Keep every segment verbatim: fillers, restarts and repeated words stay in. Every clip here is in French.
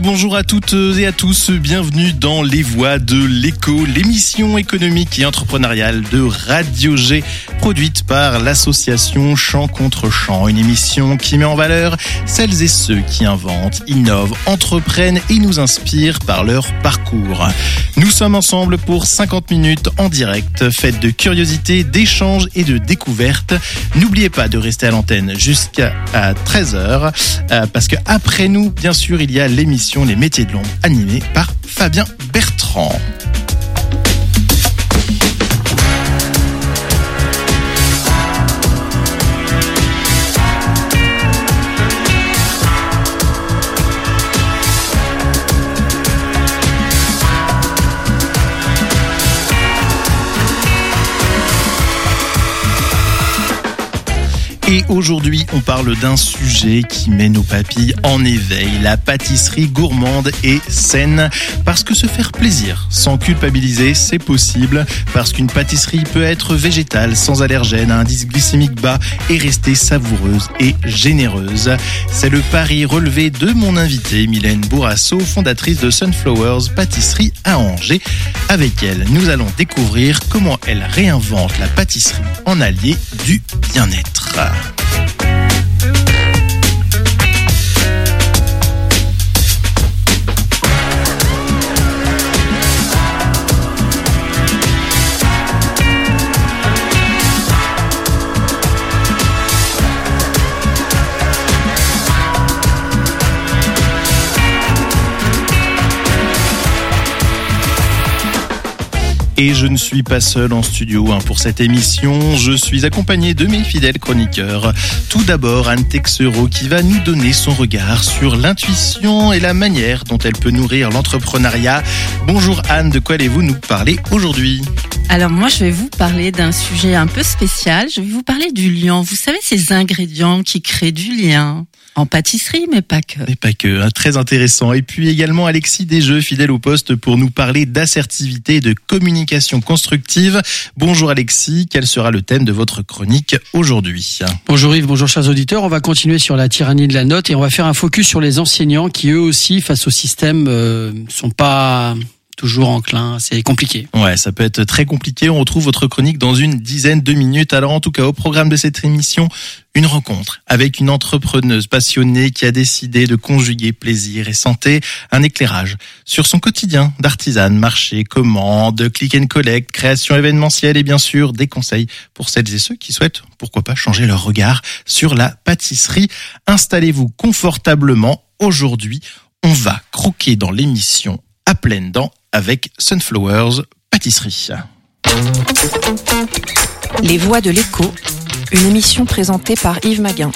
Bonjour à toutes et à tous, bienvenue dans Les Voix de l'écho, l'émission économique et entrepreneuriale de Radio G, produite par l'association Champ contre Champ, une émission qui met en valeur celles et ceux qui inventent, innovent, entreprennent et nous inspirent par leur parcours. Nous sommes ensemble pour cinquante minutes en direct, faites de curiosité, d'échanges et de découvertes. N'oubliez pas de rester à l'antenne jusqu'à treize heures, parce que après nous, bien sûr, il y a l'émission Les métiers de l'ombre, animée par Fabien Bertrand. Et aujourd'hui, on parle d'un sujet qui met nos papilles en éveil, la pâtisserie gourmande et saine. Parce que se faire plaisir sans culpabiliser, c'est possible. Parce qu'une pâtisserie peut être végétale, sans allergènes, à indice glycémique bas et rester savoureuse et généreuse. C'est le pari relevé de mon invitée, Mylène Bourrasso, fondatrice de Sunflowers Pâtisserie à Angers. Avec elle, nous allons découvrir comment elle réinvente la pâtisserie en allié du bien-être. Et je ne suis pas seul en studio hein, pour cette émission, je suis accompagné de mes fidèles chroniqueurs. Tout d'abord, Anne Texero qui va nous donner son regard sur l'intuition et la manière dont elle peut nourrir l'entrepreneuriat. Bonjour Anne, de quoi allez-vous nous parler aujourd'hui ? Alors moi, je vais vous parler d'un sujet un peu spécial. Je vais vous parler du liant. Vous savez, ces ingrédients qui créent du lien en pâtisserie, mais pas que. Mais pas que, hein, très intéressant. Et puis également Alexis Desjeux, fidèle au poste, pour nous parler d'assertivité et de communication constructive. Bonjour Alexis, quel sera le thème de votre chronique aujourd'hui ? Bonjour Yves, bonjour chers auditeurs. On va continuer sur la tyrannie de la note et on va faire un focus sur les enseignants qui eux aussi, face au système, euh, sont pas toujours enclins, c'est compliqué. Ouais, ça peut être très compliqué. On retrouve votre chronique dans une dizaine de minutes. Alors en tout cas, au programme de cette émission, une rencontre avec une entrepreneuse passionnée qui a décidé de conjuguer plaisir et santé, un éclairage sur son quotidien d'artisane, marché, commande, click and collect, création événementielle et bien sûr des conseils pour celles et ceux qui souhaitent, pourquoi pas, changer leur regard sur la pâtisserie. Installez-vous confortablement. Aujourd'hui, on va croquer dans l'émission à pleines dents avec Sunflowers Pâtisserie. Les Voix de l'écho, une émission présentée par Yves Maguin.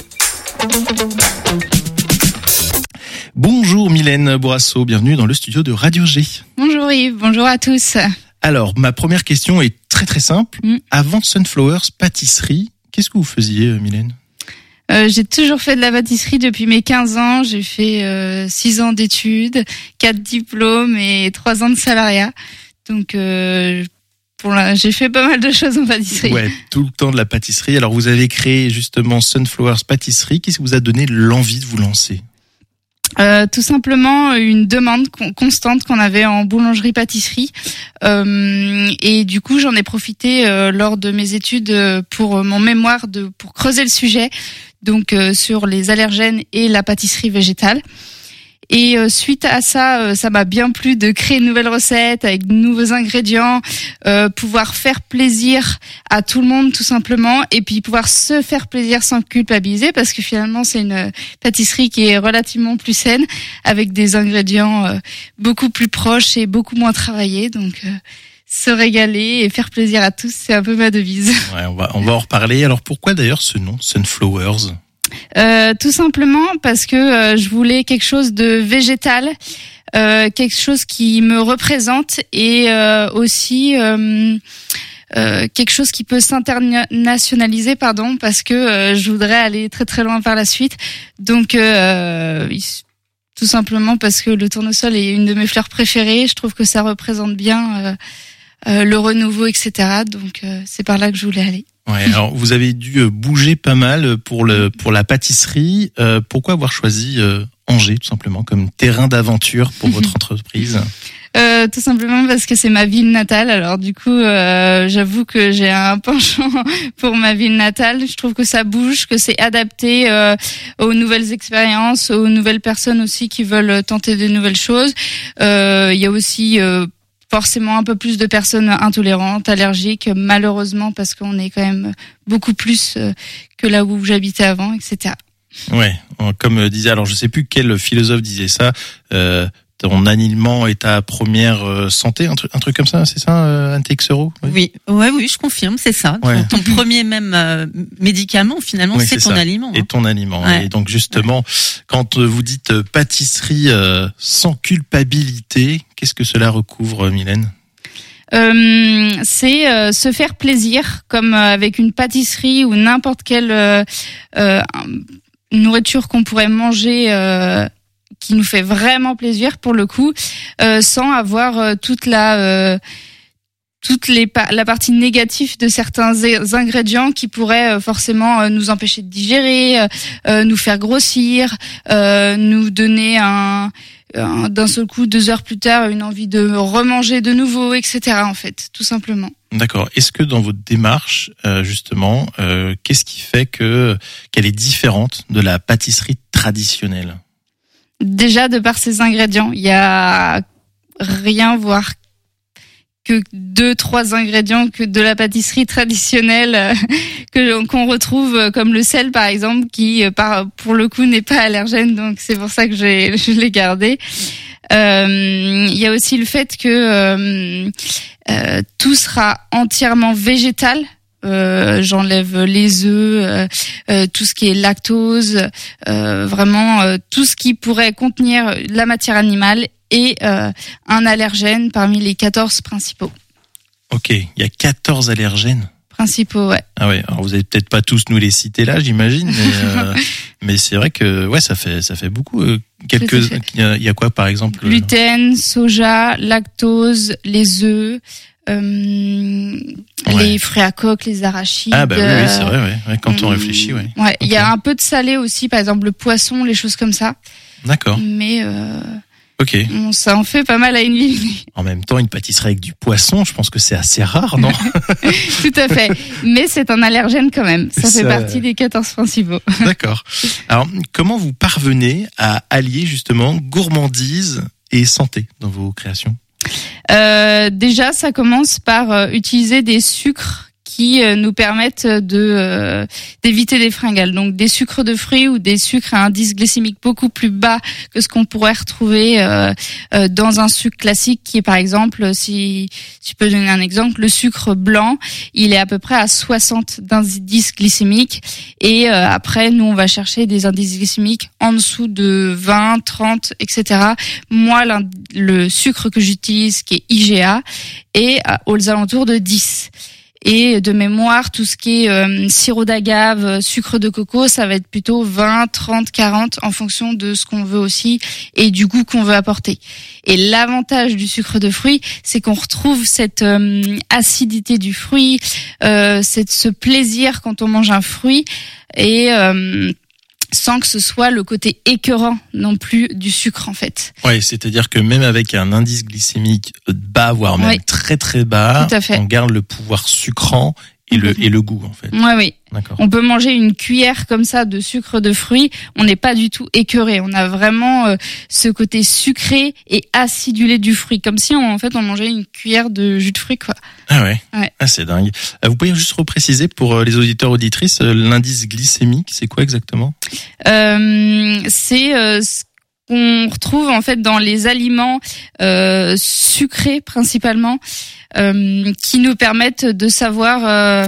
Bonjour Mylène Bourrasso, bienvenue dans le studio de Radio G. Bonjour Yves, bonjour à tous. Alors, ma première question est très très simple. Mm. Avant Sunflowers Pâtisserie, qu'est-ce que vous faisiez Mylène ? Euh, j'ai toujours fait de la pâtisserie depuis mes quinze ans. J'ai fait euh, six ans d'études, quatre diplômes et trois ans de salariat. Donc, euh, pour la, j'ai fait pas mal de choses en pâtisserie. Ouais, tout le temps de la pâtisserie. Alors, vous avez créé justement Sunflowers Pâtisserie. Qu'est-ce qui vous a donné l'envie de vous lancer ? Euh, tout simplement une demande con- constante qu'on avait en boulangerie-pâtisserie euh, et du coup j'en ai profité euh, lors de mes études pour mon mémoire de pour creuser le sujet donc euh, sur les allergènes et la pâtisserie végétale. Et euh, suite à ça, euh, ça m'a bien plu de créer une nouvelle recette avec de nouveaux ingrédients, euh, pouvoir faire plaisir à tout le monde tout simplement, et puis pouvoir se faire plaisir sans culpabiliser parce que finalement c'est une pâtisserie qui est relativement plus saine avec des ingrédients euh, beaucoup plus proches et beaucoup moins travaillés. Donc euh, se régaler et faire plaisir à tous, c'est un peu ma devise. Ouais, on va on va en reparler. Alors pourquoi d'ailleurs ce nom Sunflowers ? Euh, tout simplement parce que euh, je voulais quelque chose de végétal, euh, quelque chose qui me représente et euh, aussi euh, euh, quelque chose qui peut s'internationaliser, pardon, parce que euh, je voudrais aller très très loin par la suite. Donc euh, tout simplement parce que le tournesol est une de mes fleurs préférées. Je trouve que ça représente bien euh, euh, le renouveau, et cetera. Donc euh, c'est par là que je voulais aller. Ouais, alors vous avez dû bouger pas mal pour le pour la pâtisserie. Euh, pourquoi avoir choisi euh, Angers, tout simplement, comme terrain d'aventure pour votre entreprise? Euh, tout simplement parce que c'est ma ville natale. Alors du coup, euh, j'avoue que j'ai un penchant pour ma ville natale. Je trouve que ça bouge, que c'est adapté euh, aux nouvelles expériences, aux nouvelles personnes aussi qui veulent tenter de nouvelles choses. Euh, il y a aussi euh, forcément un peu plus de personnes intolérantes, allergiques, malheureusement, parce qu'on est quand même beaucoup plus euh, que là où j'habitais avant, et cetera. Ouais, comme disait, alors je sais plus quel philosophe disait ça. Euh, Ton aliment est ta première euh, santé, un truc, un truc comme ça, c'est ça, euh, Anne Texero? Oui, oui, oui, je confirme, c'est ça. Ouais. Ton premier même euh, médicament, finalement, Oui, c'est, c'est ton ça. aliment. Et hein. ton aliment. Ouais. Et donc justement, ouais. quand vous dites pâtisserie euh, sans culpabilité, qu'est-ce que cela recouvre, Mylène? Euh, c'est euh, se faire plaisir, comme euh, avec une pâtisserie ou n'importe quelle euh, euh, nourriture qu'on pourrait manger. Euh, qui nous fait vraiment plaisir pour le coup, euh, sans avoir euh, toute la euh, toute les pa- la partie négative de certains é- ingrédients qui pourraient euh, forcément euh, nous empêcher de digérer, euh, nous faire grossir, euh, nous donner un, un d'un seul coup deux heures plus tard une envie de remanger de nouveau, et cetera. En fait, tout simplement. D'accord. Est-ce que dans votre démarche, euh, justement, euh, qu'est-ce qui fait que qu'elle est différente de la pâtisserie traditionnelle? Déjà, de par ses ingrédients, il y a rien, voire que deux, trois ingrédients que de la pâtisserie traditionnelle euh, que qu'on retrouve, comme le sel par exemple, qui par pour le coup n'est pas allergène, donc c'est pour ça que j'ai je l'ai gardé. Euh, il y a aussi le fait que euh, euh, tout sera entièrement végétal. Euh, j'enlève les œufs, euh, euh, tout ce qui est lactose, euh, vraiment euh, tout ce qui pourrait contenir la matière animale et euh, un allergène parmi les quatorze principaux. Ok, il y a quatorze allergènes. Principaux, ouais. Ah ouais, alors vous allez peut-être pas tous nous les citer là, j'imagine, mais euh, mais c'est vrai que ouais, ça fait ça fait beaucoup. Euh, quelques, il y, a, il y a quoi par exemple? Gluten, soja, lactose, les œufs. Euh, ouais. Les fruits à coque, les arachides. Ah bah oui, oui c'est vrai, ouais. Ouais, quand on hum, réfléchit, ouais. Ouais, il okay. y a un peu de salé aussi, par exemple le poisson, les choses comme ça. D'accord. Mais euh, ok. On, ça en fait pas mal à une ville. En même temps, une pâtisserie avec du poisson, je pense que c'est assez rare, non? Tout à fait. Mais c'est un allergène quand même. Ça, ça fait partie des quatorze principaux. D'accord. Alors, comment vous parvenez à allier justement gourmandise et santé dans vos créations? Euh, déjà, ça commence par euh, utiliser des sucres qui euh, nous permettent de euh, d'éviter des fringales. Donc des sucres de fruits ou des sucres à indice glycémique beaucoup plus bas que ce qu'on pourrait retrouver euh, euh, dans un sucre classique qui est par exemple, si, si je peux donner un exemple, le sucre blanc, il est à peu près à soixante d'indice glycémique et euh, après nous on va chercher des indices glycémiques en dessous de vingt, trente, et cetera. Moi le sucre que j'utilise qui est I G A est aux alentours de dix. Et de mémoire, tout ce qui est euh, sirop d'agave, sucre de coco, ça va être plutôt vingt, trente, quarante en fonction de ce qu'on veut aussi et du goût qu'on veut apporter. Et l'avantage du sucre de fruits, c'est qu'on retrouve cette euh, acidité du fruit, euh, c'est ce plaisir quand on mange un fruit et euh, sans que ce soit le côté écœurant non plus du sucre en fait. Ouais, c'est-à-dire que même avec un indice glycémique bas, voire même ouais. très très bas, Tout à fait. on garde le pouvoir sucrant et le et le goût en fait. Ouais, oui. D'accord. On peut manger une cuillère comme ça de sucre de fruits, on n'est pas du tout écœuré. On a vraiment euh, ce côté sucré et acidulé du fruit, comme si on, en fait on mangeait une cuillère de jus de fruits quoi. Ah ouais. Ouais. Ah c'est dingue. Euh, vous pouvez juste repréciser pour les auditeurs auditrices euh, l'indice glycémique, c'est quoi exactement? Euh, c'est euh, ce qu'on retrouve en fait dans les aliments euh, sucrés principalement, euh, qui nous permettent de savoir. Euh,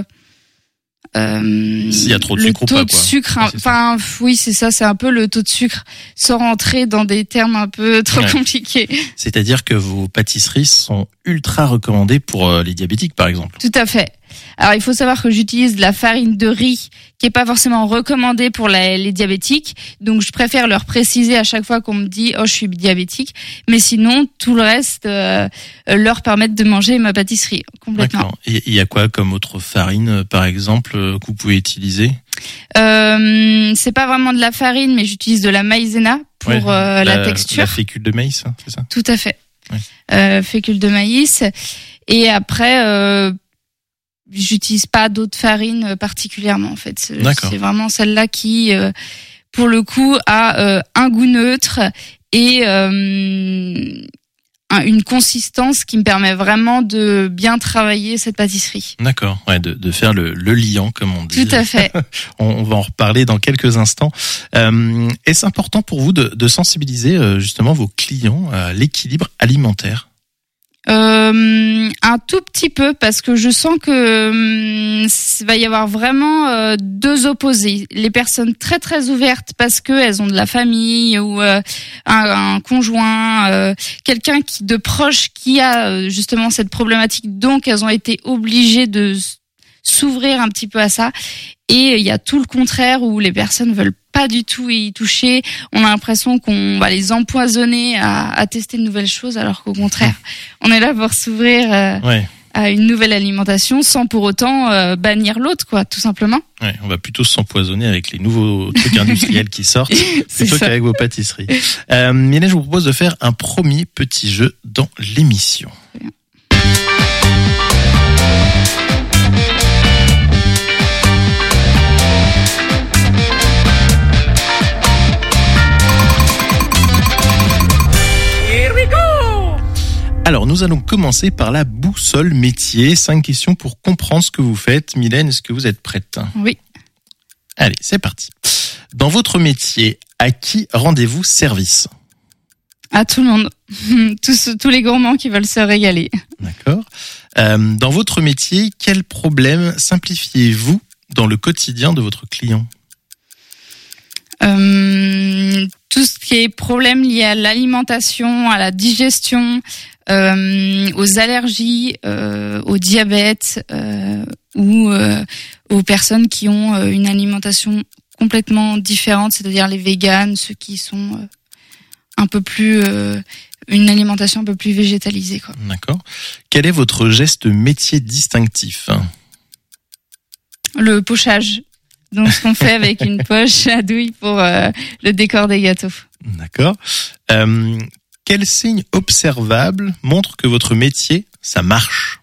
Euh, S'il y a trop de le sucre ou taux pas, de quoi. sucre, Ouais, c'est enfin oui c'est ça, c'est un peu le taux de sucre, sans rentrer dans des termes un peu trop ouais. compliqués. C'est-à-dire que vos pâtisseries sont ultra recommandées pour euh, les diabétiques par exemple. Tout à fait. Alors il faut savoir que j'utilise de la farine de riz qui est pas forcément recommandée pour la, les diabétiques, donc je préfère leur préciser à chaque fois qu'on me dit oh je suis diabétique, mais sinon tout le reste euh, leur permettre de manger ma pâtisserie complètement. D'accord. Et il y a quoi comme autre farine par exemple que vous pouvez utiliser? Euh, c'est pas vraiment de la farine, mais j'utilise de la maïzena pour ouais, euh, la, la texture. La fécule de maïs, hein, c'est ça? Tout à fait. Ouais. Euh, fécule de maïs. Et après, euh, j'utilise pas d'autres farines particulièrement en fait. C'est, c'est vraiment celle-là qui, euh, pour le coup, a euh, un goût neutre et euh, une consistance qui me permet vraiment de bien travailler cette pâtisserie. D'accord, ouais, de, de faire le, le liant comme on dit. Tout à fait. on, on va en reparler dans quelques instants. Euh, est-ce important pour vous de, de sensibiliser euh, justement vos clients à l'équilibre alimentaire? Euh, un tout petit peu parce que je sens que hum, il va y avoir vraiment euh, deux opposés. Les personnes très très ouvertes parce que elles ont de la famille ou euh, un, un conjoint, euh, quelqu'un qui de proche qui a euh, justement cette problématique, donc elles ont été obligées de s'ouvrir un petit peu à ça. Et il y a tout le contraire où les personnes veulent pas du tout y toucher. On a l'impression qu'on va les empoisonner à, à tester de nouvelles choses, alors qu'au contraire, on est là pour s'ouvrir euh, ouais. à une nouvelle alimentation sans pour autant euh, bannir l'autre, quoi, tout simplement. Ouais, on va plutôt s'empoisonner avec les nouveaux trucs industriels qui sortent plutôt qu'avec vos pâtisseries. Euh, Mylène, je vous propose de faire un premier petit jeu dans l'émission. Alors, nous allons commencer par la boussole métier. Cinq questions pour comprendre ce que vous faites. Mylène, est-ce que vous êtes prête? Oui. Allez, c'est parti. Dans votre métier, à qui rendez-vous service? À tout le monde. tous, tous les gourmands qui veulent se régaler. D'accord. Euh, dans votre métier, quel problème simplifiez-vous dans le quotidien de votre client? Euh, tout ce qui est problème lié à l'alimentation, à la digestion, euh, aux allergies, euh, au diabète euh, ou euh, aux personnes qui ont euh, une alimentation complètement différente, c'est-à-dire les véganes, ceux qui sont euh, un peu plus euh, une alimentation un peu plus végétalisée, quoi. D'accord. Quel est votre geste métier distinctif? Le pochage. Donc, ce qu'on fait avec une poche à douille pour euh, le décor des gâteaux. D'accord. Euh, quel signe observable montre que votre métier, ça marche?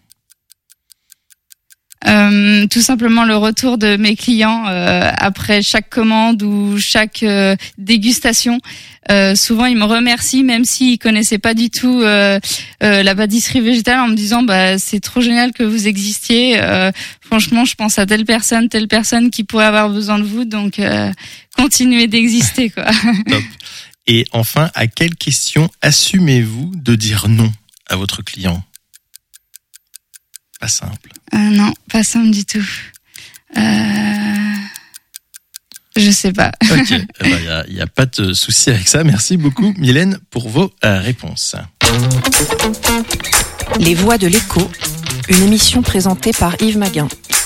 Euh, tout simplement le retour de mes clients euh, après chaque commande ou chaque euh, dégustation. Euh, souvent, ils me remercient, même s'ils connaissaient pas du tout euh, euh, la pâtisserie végétale, en me disant bah c'est trop génial que vous existiez. Euh, franchement, je pense à telle personne, telle personne qui pourrait avoir besoin de vous, donc euh, continuez d'exister, quoi. Top. Et enfin, à quelle question assumez-vous de dire non à votre client? Pas simple. Euh, non, pas simple du tout. Euh... Je sais pas. Ok, il eh ben, y a, y a pas de souci avec ça. Merci beaucoup, Mylène, pour vos euh, réponses. Les Voix de l'écho, une émission présentée par Yves Maguin.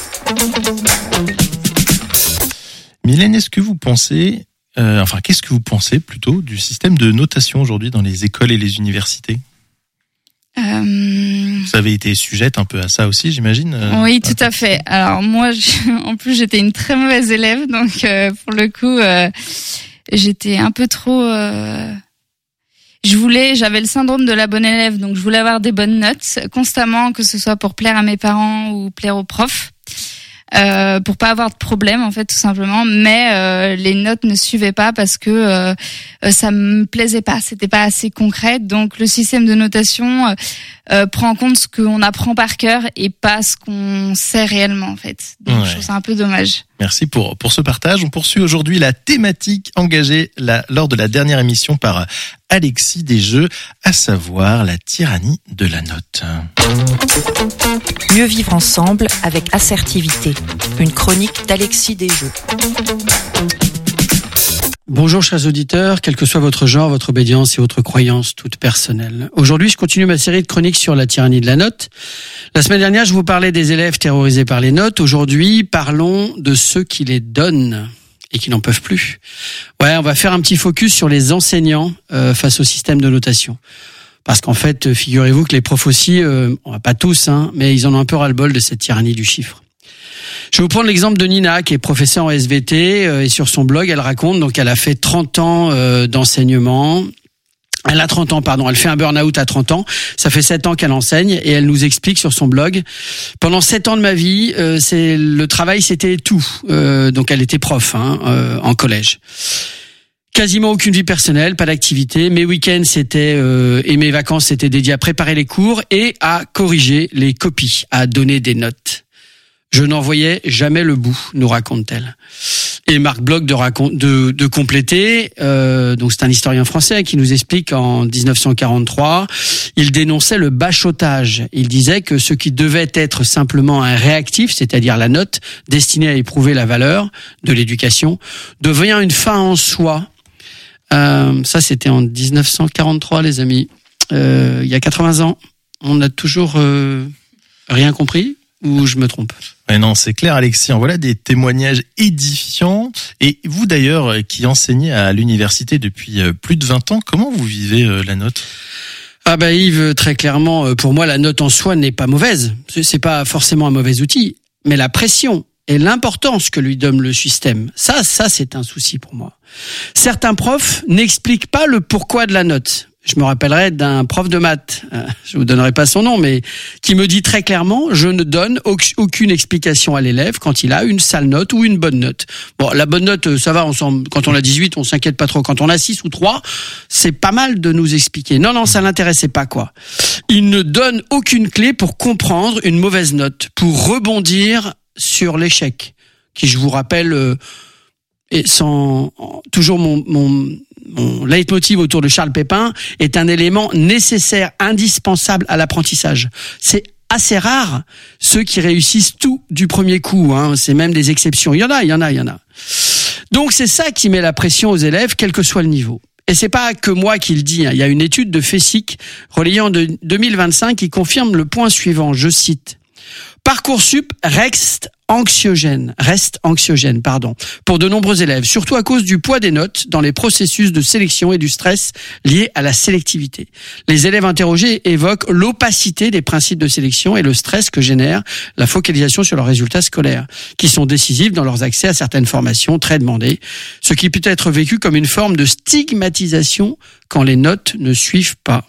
Mylène, est-ce que vous pensez, euh, enfin, qu'est-ce que vous pensez plutôt du système de notation aujourd'hui dans les écoles et les universités? Euh... Vous avez été sujette un peu à ça aussi, j'imagine. euh, Oui, tout à fait. Alors moi, je, en plus, j'étais une très mauvaise élève, donc euh, pour le coup, euh, j'étais un peu trop. Euh... Je voulais, j'avais le syndrome de la bonne élève, donc je voulais avoir des bonnes notes constamment, que ce soit pour plaire à mes parents ou plaire aux profs. Euh, pour pas avoir de problème en fait tout simplement, mais euh, les notes ne suivaient pas parce que euh, ça me plaisait pas, c'était pas assez concret. Donc le système de notation euh, euh, prend en compte ce qu'on apprend par cœur et pas ce qu'on sait réellement en fait. Donc ouais. Je trouve ça un peu dommage. Merci pour pour ce partage. On poursuit aujourd'hui la thématique engagée la, lors de la dernière émission par Alexis Desjeux, à savoir la tyrannie de la note. Mieux vivre ensemble avec assertivité. Une chronique d'Alexis Desjeux. Bonjour chers auditeurs, quel que soit votre genre, votre obédience et votre croyance toute personnelle. Aujourd'hui, je continue ma série de chroniques sur la tyrannie de la note. La semaine dernière, je vous parlais des élèves terrorisés par les notes. Aujourd'hui, parlons de ceux qui les donnent et qui n'en peuvent plus. Ouais, on va faire un petit focus sur les enseignants euh, face au système de notation. Parce qu'en fait, figurez-vous que les profs aussi, euh, on va pas tous, hein, mais ils en ont un peu ras-le-bol de cette tyrannie du chiffre. Je vais vous prendre l'exemple de Nina, qui est professeure en S V T, euh, et sur son blog, elle raconte, donc elle a fait trente ans euh, d'enseignement. Elle a trente ans, pardon, elle fait un burn-out à trente ans. Ça fait sept ans qu'elle enseigne et elle nous explique sur son blog. Pendant sept ans de ma vie, euh, c'est le travail, c'était tout. Euh, donc elle était prof hein, euh, en collège. Quasiment aucune vie personnelle, pas d'activité. Mes week-ends c'était euh, et mes vacances c'était dédié à préparer les cours et à corriger les copies, à donner des notes. Je n'en voyais jamais le bout, nous raconte-t-elle. Et Marc Bloch de, racon- de, de compléter, euh, donc c'est un historien français qui nous explique qu'en dix-neuf cent quarante-trois, il dénonçait le bachotage. Il disait que ce qui devait être simplement un réactif, c'est-à-dire la note destinée à éprouver la valeur de l'éducation, devient une fin en soi. Euh, ça, c'était en dix-neuf cent quarante-trois, les amis. Euh, il y a quatre-vingts ans, on n'a toujours euh, rien compris. Ou je me trompe? Ouais, non, c'est clair, Alexis. En voilà des témoignages édifiants. Et vous, d'ailleurs, qui enseignez à l'université depuis plus de vingt ans, comment vous vivez la note? Ah bah Yves, très clairement, pour moi, la note en soi n'est pas mauvaise. C'est pas forcément un mauvais outil. Mais la pression et l'importance que lui donne le système, ça, ça, c'est un souci pour moi. Certains profs n'expliquent pas le pourquoi de la note. Je me rappellerai d'un prof de maths, euh, je vous donnerai pas son nom, mais qui me dit très clairement, je ne donne aucune explication à l'élève quand il a une sale note ou une bonne note. Bon, la bonne note, ça va, on s'en, quand on a dix-huit, on s'inquiète pas trop. Quand on a six ou trois, c'est pas mal de nous expliquer. Non, non, ça l'intéressait pas, quoi. Il ne donne aucune clé pour comprendre une mauvaise note, pour rebondir sur l'échec, qui, je vous rappelle, euh, et sans toujours mon, mon Mon leitmotiv autour de Charles Pépin est un élément nécessaire, indispensable à l'apprentissage. C'est assez rare ceux qui réussissent tout du premier coup. Hein. C'est même des exceptions. Il y en a, il y en a, il y en a. Donc c'est ça qui met la pression aux élèves, quel que soit le niveau. Et c'est pas que moi qui le dis. Hein. Il y a une étude de FESIC relayant de deux mille vingt-cinq qui confirme le point suivant. Je cite. Parcoursup reste anxiogène, reste anxiogène, pardon, pour de nombreux élèves, surtout à cause du poids des notes dans les processus de sélection et du stress lié à la sélectivité. Les élèves interrogés évoquent l'opacité des principes de sélection et le stress que génère la focalisation sur leurs résultats scolaires, qui sont décisifs dans leurs accès à certaines formations très demandées, ce qui peut être vécu comme une forme de stigmatisation quand les notes ne suivent pas.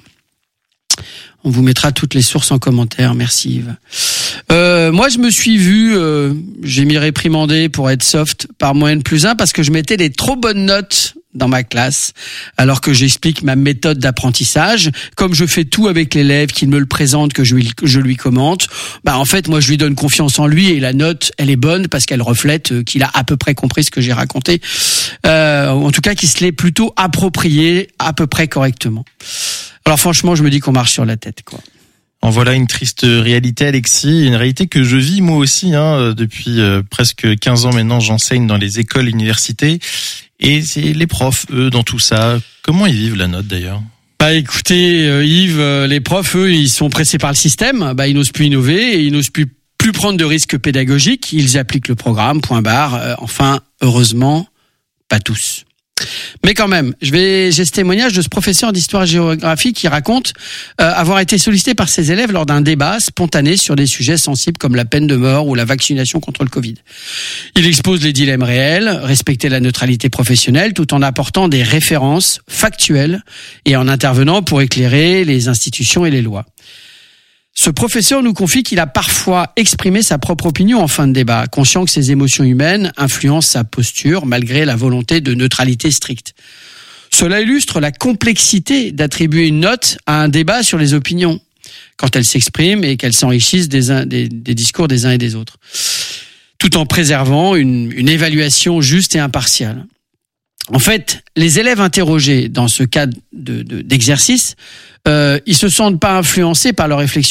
On vous mettra toutes les sources en commentaire. Merci Yves. Euh, moi, je me suis vu, euh, j'ai mis réprimandé pour être soft par moyenne plus un parce que je mettais des trop bonnes notes dans ma classe, alors que j'explique ma méthode d'apprentissage. Comme je fais tout avec l'élève, qu'il me le présente, que je lui, que je lui commente, bah en fait, moi, je lui donne confiance en lui et la note, elle est bonne parce qu'elle reflète qu'il a à peu près compris ce que j'ai raconté. Euh, en tout cas, qu'il se l'est plutôt approprié à peu près correctement. Alors franchement, je me dis qu'on marche sur la tête, quoi. En voilà une triste réalité, Alexis, une réalité que je vis moi aussi hein, depuis euh, presque quinze ans maintenant. J'enseigne dans les écoles, universités, et c'est les profs, eux, dans tout ça. Comment ils vivent la note d'ailleurs? Bah écoutez, euh, Yves, euh, les profs, eux, ils sont pressés par le système. Bah ils n'osent plus innover et ils n'osent plus plus prendre de risques pédagogiques. Ils appliquent le programme, point barre. Euh, enfin, heureusement, pas tous. Mais quand même, je vais, j'ai ce témoignage de ce professeur d'histoire-géographie qui raconte euh, avoir été sollicité par ses élèves lors d'un débat spontané sur des sujets sensibles comme la peine de mort ou la vaccination contre le Covid. Il expose les dilemmes réels, respecter la neutralité professionnelle tout en apportant des références factuelles et en intervenant pour éclairer les institutions et les lois. Ce professeur nous confie qu'il a parfois exprimé sa propre opinion en fin de débat, conscient que ses émotions humaines influencent sa posture malgré la volonté de neutralité stricte. Cela illustre la complexité d'attribuer une note à un débat sur les opinions, quand elles s'expriment et qu'elles s'enrichissent des, uns, des, des discours des uns et des autres, tout en préservant une, une évaluation juste et impartiale. En fait, les élèves interrogés dans ce cas de, de, d'exercice, euh, ils se sentent pas influencés par leur réflexion, mais ils apprécient l'explication apportée par le professeur.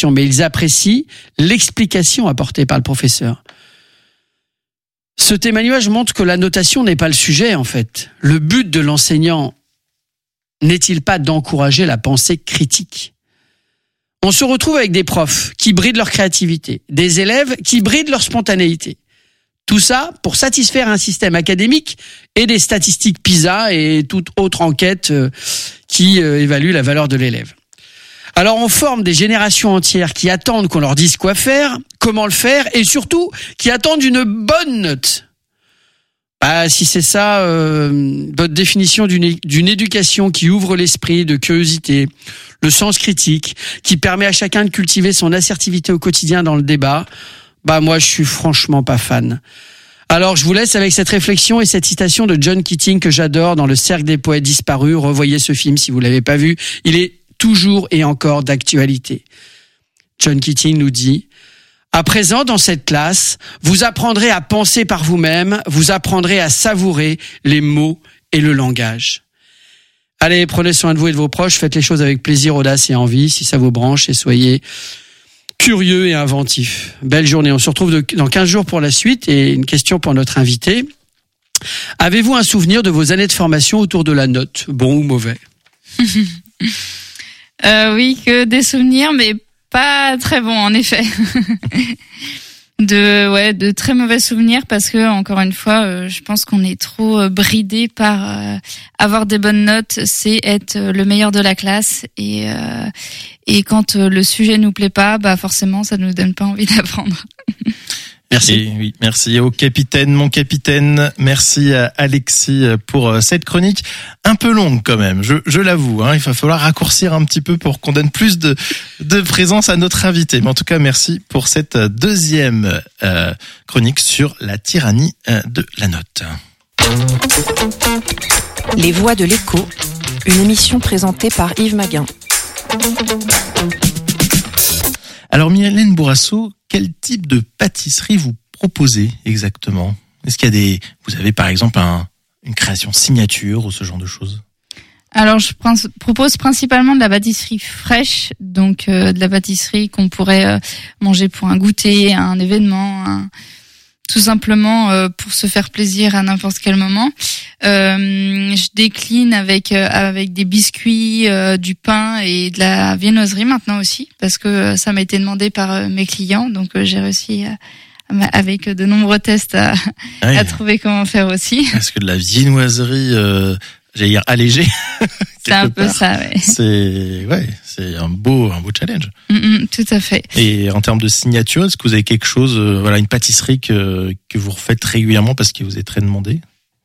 Ce témoignage montre que la notation n'est pas le sujet, en fait. Le but de l'enseignant n'est-il pas d'encourager la pensée critique ? On se retrouve avec des profs qui brident leur créativité, des élèves qui brident leur spontanéité. Tout ça pour satisfaire un système académique et des statistiques PISA et toute autre enquête qui évalue la valeur de l'élève. Alors on forme des générations entières qui attendent qu'on leur dise quoi faire, comment le faire et surtout qui attendent une bonne note. Bah, si c'est ça, euh, votre définition d'une, d'une éducation qui ouvre l'esprit de curiosité, le sens critique, qui permet à chacun de cultiver son assertivité au quotidien dans le débat, bah moi je suis franchement pas fan. Alors je vous laisse avec cette réflexion et cette citation de John Keating que j'adore dans Le Cercle des poètes disparus. Revoyez ce film si vous l'avez pas vu, il est toujours et encore d'actualité. John Keating nous dit: à présent, dans cette classe, vous apprendrez à penser par vous-même, vous apprendrez à savourer les mots et le langage. Allez, prenez soin de vous et de vos proches, faites les choses avec plaisir, audace et envie, si ça vous branche, et soyez curieux et inventifs. Belle journée, on se retrouve de, dans quinze jours pour la suite, et une question pour notre invité. Avez-vous un souvenir de vos années de formation autour de la note, bon ou mauvais ? euh, Oui, que des souvenirs, mais pas très bon, en effet. de ouais, de très mauvais souvenirs parce que encore une fois, euh, je pense qu'on est trop euh, bridé par euh, avoir des bonnes notes, c'est être euh, le meilleur de la classe et euh, et quand euh, le sujet nous plaît pas, bah forcément, ça nous donne pas envie d'apprendre. Merci. Et oui, merci au capitaine, mon capitaine. Merci à Alexis pour cette chronique un peu longue quand même. Je, je l'avoue, hein, il va falloir raccourcir un petit peu pour qu'on donne plus de, de présence à notre invité. Mais en tout cas, merci pour cette deuxième euh, chronique sur la tyrannie euh, de la note. Les Voix de l'écho, une émission présentée par Yves Maguin. Alors, Mylène Bourrasso, quel type de pâtisserie vous proposez exactement ? Est-ce qu'il y a des, vous avez par exemple un, une création signature ou ce genre de choses ? Alors, je propose principalement de la pâtisserie fraîche, donc euh, de la pâtisserie qu'on pourrait euh, manger pour un goûter, un événement, un... tout simplement euh, pour se faire plaisir à n'importe quel moment. Euh, je décline avec euh, avec des biscuits, euh, du pain et de la viennoiserie maintenant aussi, parce que euh, ça m'a été demandé par euh, mes clients, donc euh, j'ai réussi euh, avec de nombreux tests à, ouais. à trouver comment faire aussi. Parce que de la viennoiserie, euh, j'allais dire allégée. C'est un peu part. ça, ouais. C'est ouais, c'est un beau un beau challenge. Mm-mm, tout à fait. Et en termes de signature, est-ce que vous avez quelque chose, euh, voilà, une pâtisserie que que vous refaites régulièrement parce que vous êtes très demandé ?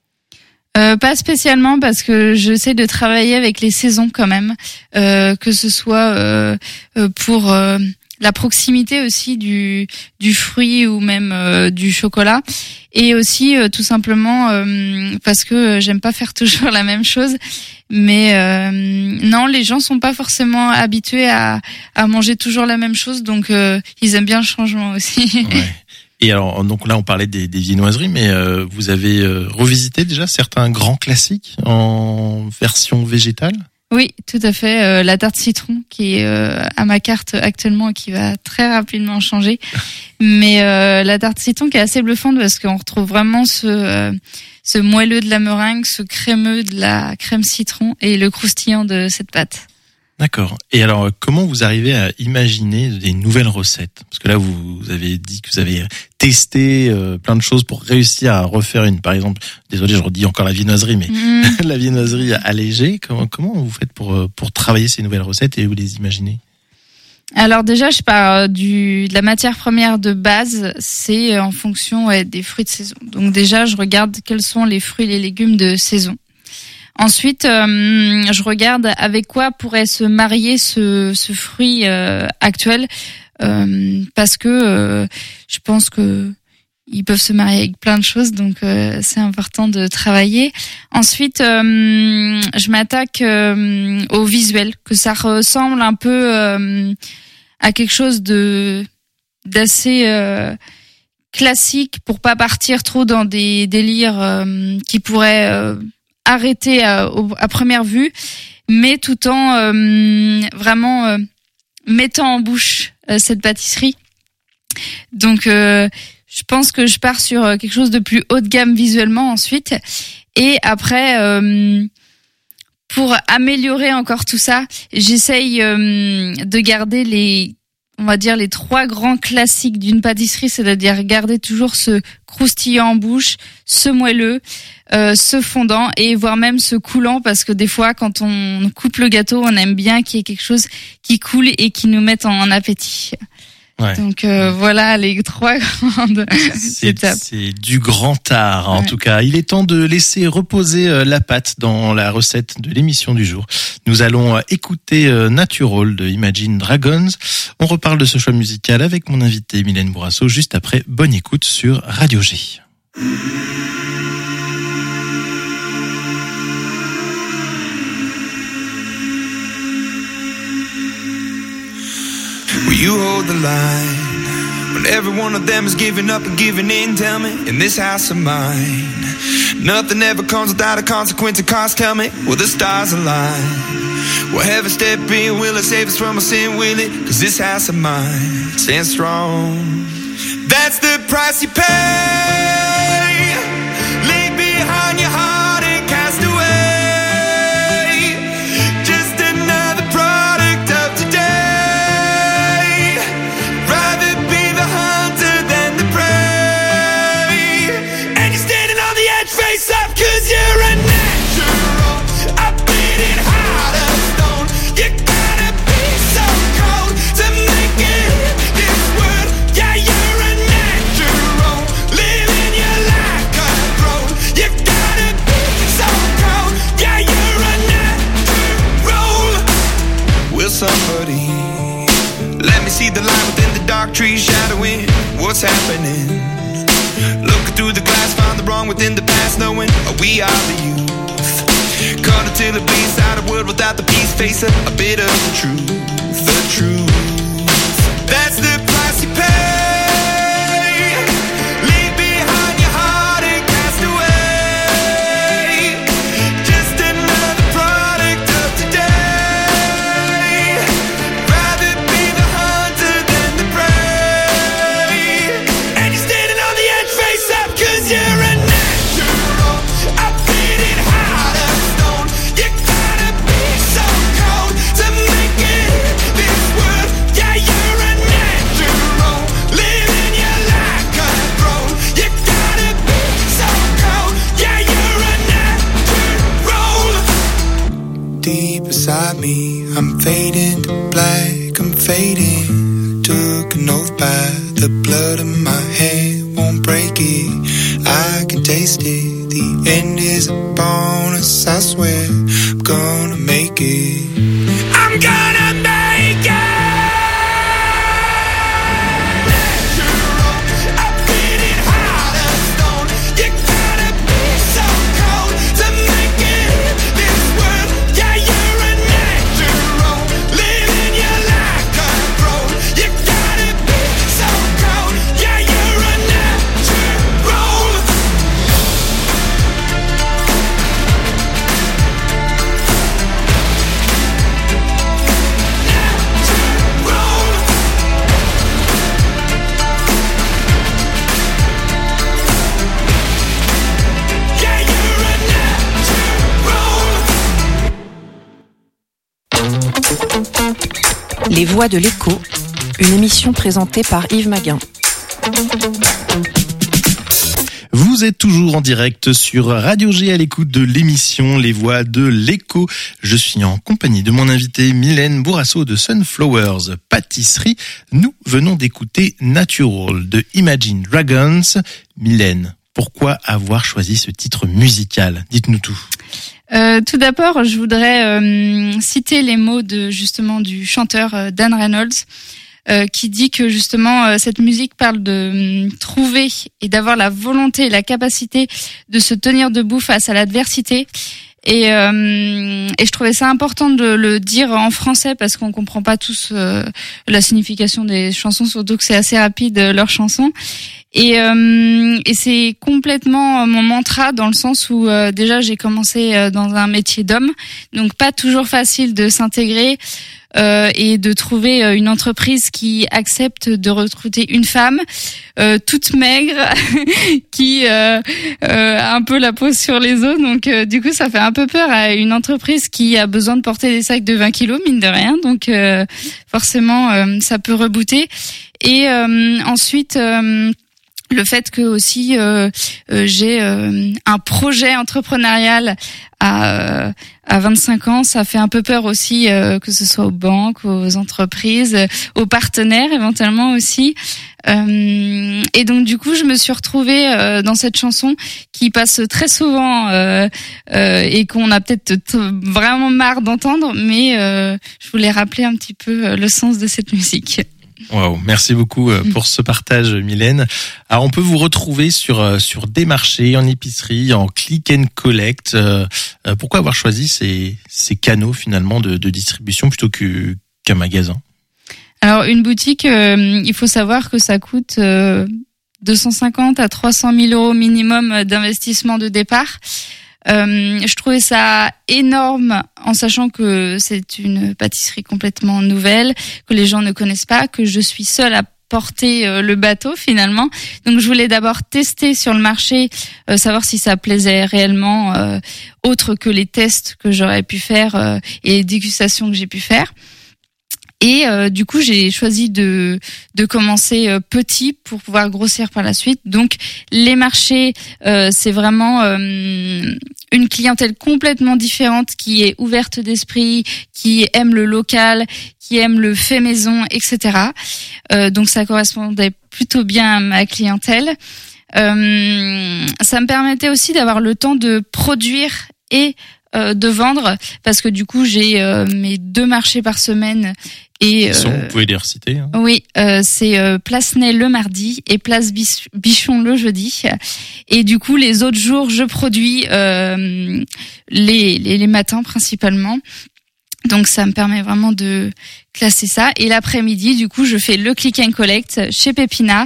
Euh, pas spécialement parce que j'essaie de travailler avec les saisons quand même, euh, que ce soit euh, pour euh, la proximité aussi du du fruit ou même euh, du chocolat, et aussi euh, tout simplement euh, parce que j'aime pas faire toujours la même chose. Mais euh, non, les gens sont pas forcément habitués à à manger toujours la même chose, donc euh, ils aiment bien le changement aussi. Ouais. Et alors, donc là, on parlait des, des viennoiseries, mais euh, vous avez euh, revisité déjà certains grands classiques en version végétale ? Oui, tout à fait. Euh, la tarte citron qui est euh, à ma carte actuellement et qui va très rapidement changer. Mais euh, la tarte citron qui est assez bluffante parce qu'on retrouve vraiment ce euh, ce moelleux de la meringue, ce crémeux de la crème citron et le croustillant de cette pâte. D'accord. Et alors, comment vous arrivez à imaginer des nouvelles recettes ? Parce que là, vous avez dit que vous avez testé euh, plein de choses pour réussir à refaire une, par exemple, désolé, je redis encore la viennoiserie, mais mmh. la viennoiserie allégée. Comment, comment vous faites pour pour travailler ces nouvelles recettes et vous les imaginez ? Alors déjà, je pars du de la matière première de base, c'est en fonction ouais, des fruits de saison. Donc déjà, je regarde quels sont les fruits et les légumes de saison. Ensuite, euh, je regarde avec quoi pourrait se marier ce, ce fruit euh, actuel, euh, parce que euh, je pense que ils peuvent se marier avec plein de choses, donc euh, c'est important de travailler. Ensuite, euh, je m'attaque euh, au visuel, que ça ressemble un peu euh, à quelque chose de d'assez euh, classique, pour pas partir trop dans des délires euh, qui pourraient euh, arrêter à, à première vue, mais tout en euh, vraiment euh, mettant en bouche euh, cette pâtisserie. Donc, euh, je pense que je pars sur quelque chose de plus haut de gamme visuellement ensuite. Et après, euh, pour améliorer encore tout ça, j'essaye euh, de garder les, on va dire les trois grands classiques d'une pâtisserie, c'est-à-dire garder toujours ce croustillant en bouche, ce moelleux, euh, ce fondant et voire même ce coulant, parce que des fois quand on coupe le gâteau, on aime bien qu'il y ait quelque chose qui coule et qui nous mette en appétit. Ouais. Donc euh, voilà les trois grandes c'est, étapes. C'est du grand art en ouais. tout cas. Il est temps de laisser reposer la pâte dans la recette de l'émission du jour. Nous allons écouter Natural de Imagine Dragons. On reparle de ce choix musical avec mon invité Mylène Bourrasso juste après. Bonne écoute sur Radio G. Will you hold the line when every one of them is giving up and giving in? Tell me, in this house of mine, nothing ever comes without a consequence and cost. Tell me, will the stars align? Will heaven step in? Will it save us from our sin? Will it? Cause this house of mine stands strong. That's the price you pay. Leave behind your heart and cast away. Cause you're a natural, I bleed it hard as stone. You gotta be so cold to make it in this world. Yeah, you're a natural, living your life controlled. You gotta be so cold. Yeah, you're a natural. Will somebody let me see the light within the dark trees shadowing what's happening? Looking through the glass, find the wrong within the past, knowing we are the youth. Cut until it bleeds out a world without the peace, face a, a bit of the truth, the truth. That's the price you pay. Leave behind your heart and cast away. Just another product of today. Rather be the hunter than the prey. And you're standing on the edge, face up, cause you're a natural. I bleed it hard as stone. You gotta be so cold to make it in this world. Yeah, you're a natural, living your life controlled. You gotta be so cold. Yeah, you're a natural. Deep inside me, I'm fading to black, I'm fading. Took an oath by the blood in my hand, won't break it. I can taste it. The end is a bonus, I swear. I'm gonna make it. I'm gonna make it. Natural, I bleed it hard as stone. You gotta be so cold to make it in this world. Yeah, you're a natural, living your life controlled. You gotta be so cold. Yeah, you're a natural. Yeah, you're a natural. Les Voix de l'écho, une émission présentée par Yves Maguin. Vous êtes toujours en direct sur Radio G à l'écoute de l'émission Les Voix de l'écho. Je suis en compagnie de mon invité Mylène Bourrasso de Sunflowers Pâtisserie. Nous venons d'écouter Natural de Imagine Dragons. Mylène, pourquoi avoir choisi ce titre musical? Dites-nous tout. Euh, tout d'abord, je voudrais euh, citer les mots de justement du chanteur euh, Dan Reynolds, euh, qui dit que justement euh, cette musique parle de euh, trouver et d'avoir la volonté et la capacité de se tenir debout face à l'adversité. Et, euh, et je trouvais ça important de le dire en français parce qu'on comprend pas tous euh, la signification des chansons, surtout que c'est assez rapide euh, leurs chansons. Et, euh, et c'est complètement mon mantra dans le sens où euh, déjà j'ai commencé euh, dans un métier d'homme, donc pas toujours facile de s'intégrer euh, et de trouver euh, une entreprise qui accepte de recruter une femme euh, toute maigre qui euh, euh, a un peu la peau sur les os. Donc euh, du coup, ça fait un peu peur à une entreprise qui a besoin de porter des sacs de vingt kilos, mine de rien. Donc euh, forcément, euh, ça peut rebooter. Et euh, ensuite... Euh, le fait que aussi euh, euh, j'ai euh, un projet entrepreneurial à euh, à vingt-cinq ans, ça fait un peu peur aussi, euh, que ce soit aux banques, aux entreprises, aux partenaires éventuellement aussi. Euh, et donc du coup, je me suis retrouvée euh, dans cette chanson qui passe très souvent euh, euh, et qu'on a peut-être t- vraiment marre d'entendre, mais euh, je voulais rappeler un petit peu le sens de cette musique. Wow, merci beaucoup pour ce partage, Mylène. Alors, on peut vous retrouver sur sur des marchés, en épicerie, en click and collect. Euh, pourquoi avoir choisi ces ces canaux finalement de, de distribution plutôt que qu'un magasin? Alors, une boutique, euh, il faut savoir que ça coûte euh, deux cent cinquante à trois cent mille euros minimum d'investissement de départ. Euh, je trouvais ça énorme en sachant que c'est une pâtisserie complètement nouvelle, que les gens ne connaissent pas, que je suis seule à porter euh, le bateau finalement. Donc je voulais d'abord tester sur le marché, euh, savoir si ça plaisait réellement, euh, autre que les tests que j'aurais pu faire euh, et les dégustations que j'ai pu faire. Et euh, du coup, j'ai choisi de de commencer euh, petit pour pouvoir grossir par la suite. Donc, les marchés, euh, c'est vraiment euh, une clientèle complètement différente qui est ouverte d'esprit, qui aime le local, qui aime le fait maison, et cetera. Euh, donc, ça correspondait plutôt bien à ma clientèle. Euh, ça me permettait aussi d'avoir le temps de produire et euh, de vendre, parce que du coup, j'ai euh, mes deux marchés par semaine. Et, Sont, euh, vous pouvez les reciter, hein. Oui, euh, c'est euh, Place Ney le mardi et Place Bis- Bichon le jeudi. Et du coup, les autres jours, je produis euh, les, les les matins principalement. Donc, ça me permet vraiment de classer ça. Et l'après-midi, du coup, je fais le click and collect chez Pépina,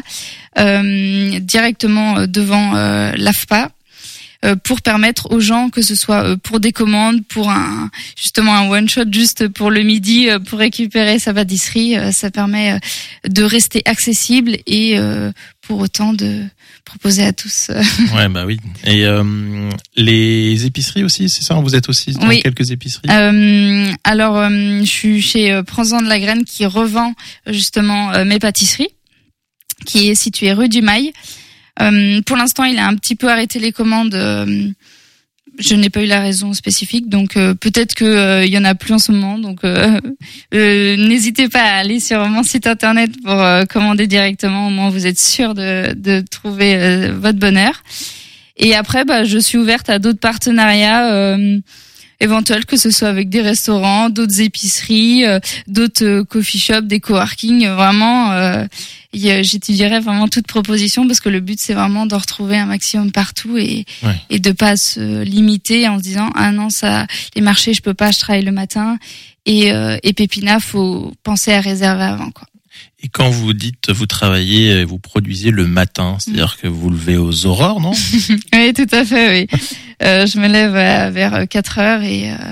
euh, directement devant euh, l'A F P A. Pour permettre aux gens, que ce soit pour des commandes, pour un justement un one shot juste pour le midi, pour récupérer sa pâtisserie, ça permet de rester accessible et pour autant de proposer à tous. Ouais, bah oui. Et euh, les épiceries aussi, c'est ça? Vous êtes aussi dans oui. quelques épiceries? Euh, alors, euh, je suis chez Prinzan de la Graine qui revend justement euh, mes pâtisseries, qui est située rue du Mail. Euh, pour l'instant, il a un petit peu arrêté les commandes. Euh, je n'ai pas eu la raison spécifique, donc euh, peut-être que euh, il y en a plus en ce moment. Donc, euh, euh, n'hésitez pas à aller sur mon site internet pour euh, commander directement. Au moins, vous êtes sûr de, de trouver euh, votre bonheur. Et après, bah, je suis ouverte à d'autres partenariats euh, éventuels, que ce soit avec des restaurants, d'autres épiceries, euh, d'autres euh, coffee shops, des coworking. Vraiment. Euh, J'étudierais vraiment toute proposition, parce que le but, c'est vraiment de retrouver un maximum partout et, ouais. et de pas se limiter en se disant ah non, ça, les marchés, je peux pas, je travaille le matin. Et, euh, et Pépina, faut penser à réserver avant, quoi. Et quand vous dites vous travaillez, vous produisez le matin, c'est-à-dire que vous levez aux aurores, non? Oui, tout à fait, oui. Euh, je me lève à, vers quatre heures et euh,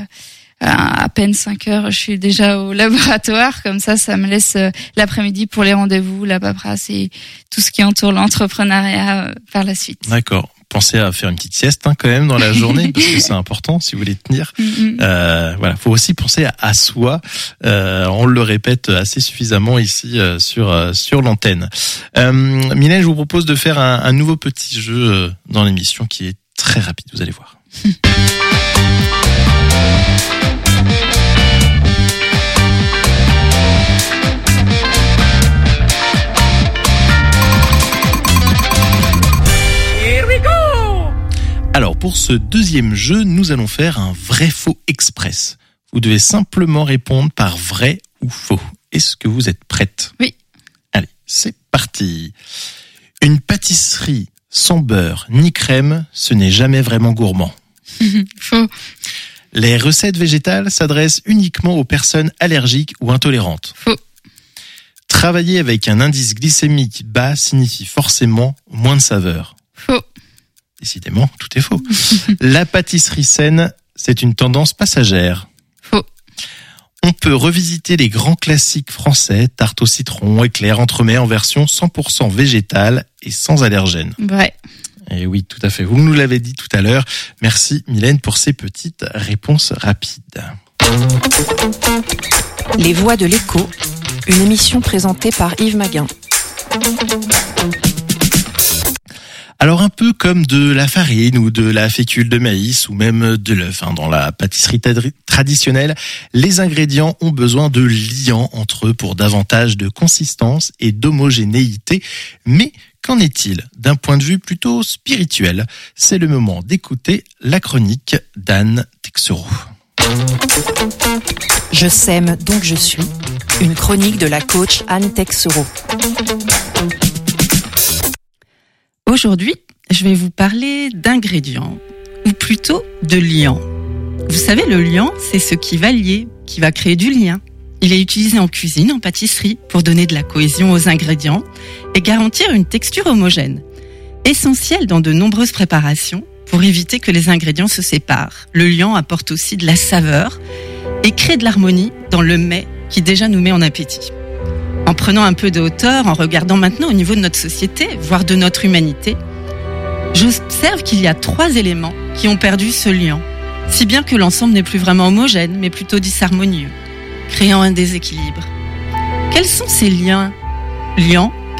à peine cinq heures, je suis déjà au laboratoire. Comme ça, ça me laisse euh, l'après-midi pour les rendez-vous, la paperasse et tout ce qui entoure l'entrepreneuriat euh, par la suite. D'accord. Pensez à faire une petite sieste hein, quand même dans la journée, parce que c'est important si vous voulez tenir. Mm-hmm. Euh, voilà, faut aussi penser à, à soi. Euh, on le répète assez suffisamment ici euh, sur euh, sur l'antenne. Euh, Mylène, je vous propose de faire un, un nouveau petit jeu euh, dans l'émission qui est très rapide. Vous allez voir. Alors, pour ce deuxième jeu, nous allons faire un vrai-faux express. Vous devez simplement répondre par vrai ou faux. Est-ce que vous êtes prête? Oui. Allez, c'est parti. Une pâtisserie sans beurre ni crème, ce n'est jamais vraiment gourmand. Faux. Les recettes végétales s'adressent uniquement aux personnes allergiques ou intolérantes. Faux. Travailler avec un indice glycémique bas signifie forcément moins de saveur. Faux. Décidément, tout est faux. La pâtisserie saine, c'est une tendance passagère. Faux. On peut revisiter les grands classiques français, tarte au citron, éclair, entremets en version cent pour cent végétale et sans allergènes. Ouais. Et oui, tout à fait. Vous nous l'avez dit tout à l'heure. Merci Mylène pour ces petites réponses rapides. Les Voix de l'écho, une émission présentée par Yves Maguin. Alors un peu comme de la farine ou de la fécule de maïs ou même de l'œuf, hein, dans la pâtisserie tadri- traditionnelle, les ingrédients ont besoin de liant entre eux pour davantage de consistance et d'homogénéité. Mais qu'en est-il d'un point de vue plutôt spirituel ? C'est le moment d'écouter la chronique d'Anne Texereau. Je sème donc je suis, une chronique de la coach Anne Texereau. Aujourd'hui, je vais vous parler d'ingrédients, ou plutôt de liant. Vous savez, le liant, c'est ce qui va lier, qui va créer du lien. Il est utilisé en cuisine, en pâtisserie, pour donner de la cohésion aux ingrédients et garantir une texture homogène. Essentiel dans de nombreuses préparations, pour éviter que les ingrédients se séparent. Le liant apporte aussi de la saveur et crée de l'harmonie dans le mets qui déjà nous met en appétit. En prenant un peu de hauteur, en regardant maintenant au niveau de notre société, voire de notre humanité, j'observe qu'il y a trois éléments qui ont perdu ce liant, si bien que l'ensemble n'est plus vraiment homogène, mais plutôt disharmonieux, créant un déséquilibre. Quels sont ces liens, liants perdus ?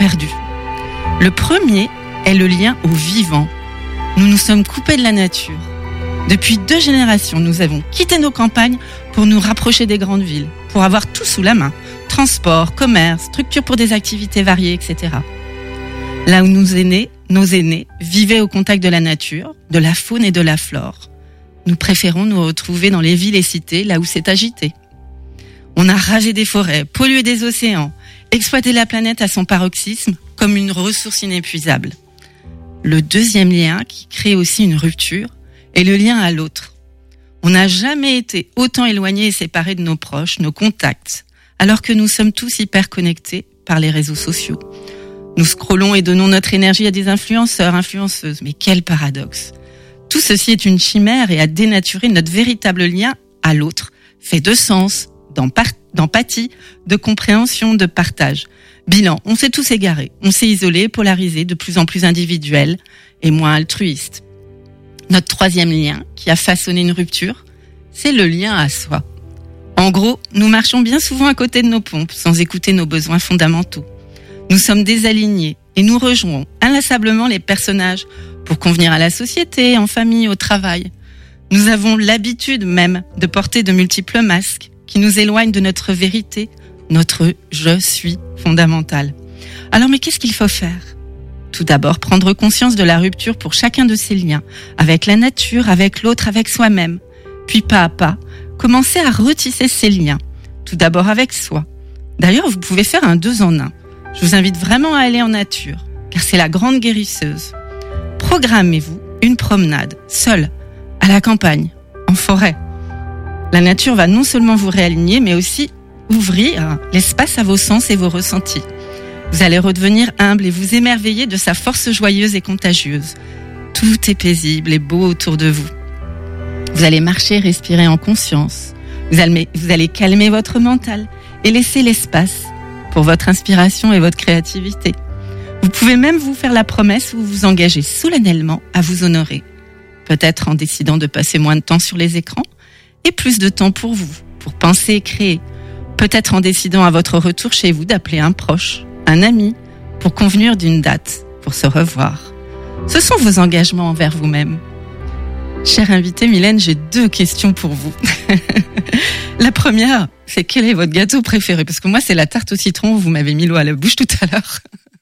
Le premier est le lien au vivant. Nous nous sommes coupés de la nature. Depuis deux générations, nous avons quitté nos campagnes pour nous rapprocher des grandes villes, pour avoir tout sous la main. Transport, commerce, structures pour des activités variées, et cetera. Là où nos aînés, nos aînés vivaient au contact de la nature, de la faune et de la flore. Nous préférons nous retrouver dans les villes et cités, là où c'est agité. On a rasé des forêts, pollué des océans, exploité la planète à son paroxysme comme une ressource inépuisable. Le deuxième lien qui crée aussi une rupture est le lien à l'autre. On n'a jamais été autant éloignés et séparés de nos proches, nos contacts, alors que nous sommes tous hyper connectés par les réseaux sociaux. Nous scrollons et donnons notre énergie à des influenceurs, influenceuses. Mais quel paradoxe! Tout ceci est une chimère et a dénaturé notre véritable lien à l'autre, fait de sens, d'empathie, de compréhension, de partage. Bilan, on s'est tous égarés, on s'est isolés, polarisés, de plus en plus individuels et moins altruistes. Notre troisième lien, qui a façonné une rupture, c'est le lien à soi. En gros, nous marchons bien souvent à côté de nos pompes, sans écouter nos besoins fondamentaux. Nous sommes désalignés et nous rejoignons inlassablement les personnages pour convenir à la société, en famille, au travail. Nous avons l'habitude même de porter de multiples masques qui nous éloignent de notre vérité, notre « je suis » fondamental. Alors, mais qu'est-ce qu'il faut faire ? Tout d'abord, prendre conscience de la rupture pour chacun de ces liens, avec la nature, avec l'autre, avec soi-même. Puis, pas à pas, commencer à retisser ces liens. Tout d'abord avec soi. D'ailleurs, vous pouvez faire un deux en un. Je vous invite vraiment à aller en nature, car c'est la grande guérisseuse. Programmez-vous une promenade, seule, à la campagne, en forêt. La nature va non seulement vous réaligner, mais aussi ouvrir l'espace à vos sens et vos ressentis. Vous allez redevenir humble et vous émerveiller de sa force joyeuse et contagieuse. Tout est paisible et beau autour de vous. Vous allez marcher, respirer en conscience. Vous allez, vous allez calmer votre mental et laisser l'espace pour votre inspiration et votre créativité. Vous pouvez même vous faire la promesse ou vous engager solennellement à vous honorer. Peut-être en décidant de passer moins de temps sur les écrans et plus de temps pour vous, pour penser et créer. Peut-être en décidant à votre retour chez vous d'appeler un proche, un ami, pour convenir d'une date, pour se revoir. Ce sont vos engagements envers vous-même. Chère invitée Mylène, j'ai deux questions pour vous. La première, c'est quel est votre gâteau préféré ? Parce que moi, c'est la tarte au citron, vous m'avez mis l'eau à la bouche tout à l'heure.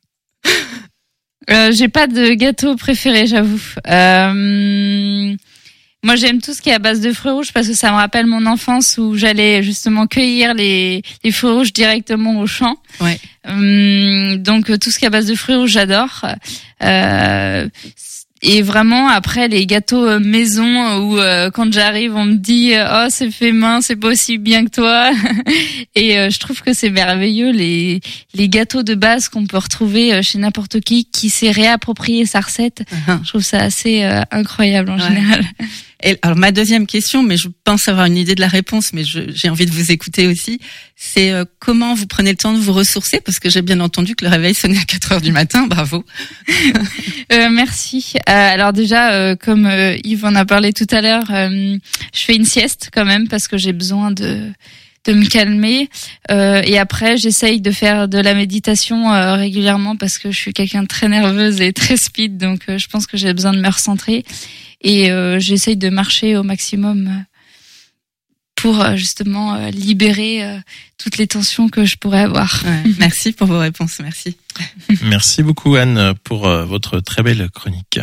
Euh, j'ai pas de gâteau préféré, j'avoue. Euh... Moi, j'aime tout ce qui est à base de fruits rouges parce que ça me rappelle mon enfance où j'allais justement cueillir les, les fruits rouges directement au champ. Ouais. Hum, donc, tout ce qui est à base de fruits rouges, j'adore. Euh, et vraiment, après, les gâteaux maison où euh, quand j'arrive, on me dit « Oh, c'est fait main, c'est pas aussi bien que toi ». Et euh, je trouve que c'est merveilleux, les, les gâteaux de base qu'on peut retrouver chez n'importe qui, qui s'est réapproprié sa recette. Uh-huh. Je trouve ça assez euh, incroyable en ouais. général. Et alors ma deuxième question, mais je pense avoir une idée de la réponse, mais je, j'ai envie de vous écouter aussi, c'est euh, comment vous prenez le temps de vous ressourcer, parce que j'ai bien entendu que le réveil sonnait à quatre heures du matin, bravo. euh, merci. Euh, alors déjà, euh, comme euh, Yves en a parlé tout à l'heure, euh, je fais une sieste quand même parce que j'ai besoin de de me calmer, euh, et après j'essaye de faire de la méditation euh, régulièrement parce que je suis quelqu'un de très nerveuse et très speed, donc euh, je pense que j'ai besoin de me recentrer, et euh, j'essaye de marcher au maximum euh, pour euh, justement euh, libérer euh, toutes les tensions que je pourrais avoir. Ouais, merci pour vos réponses, merci. Merci beaucoup Anne pour euh, votre très belle chronique.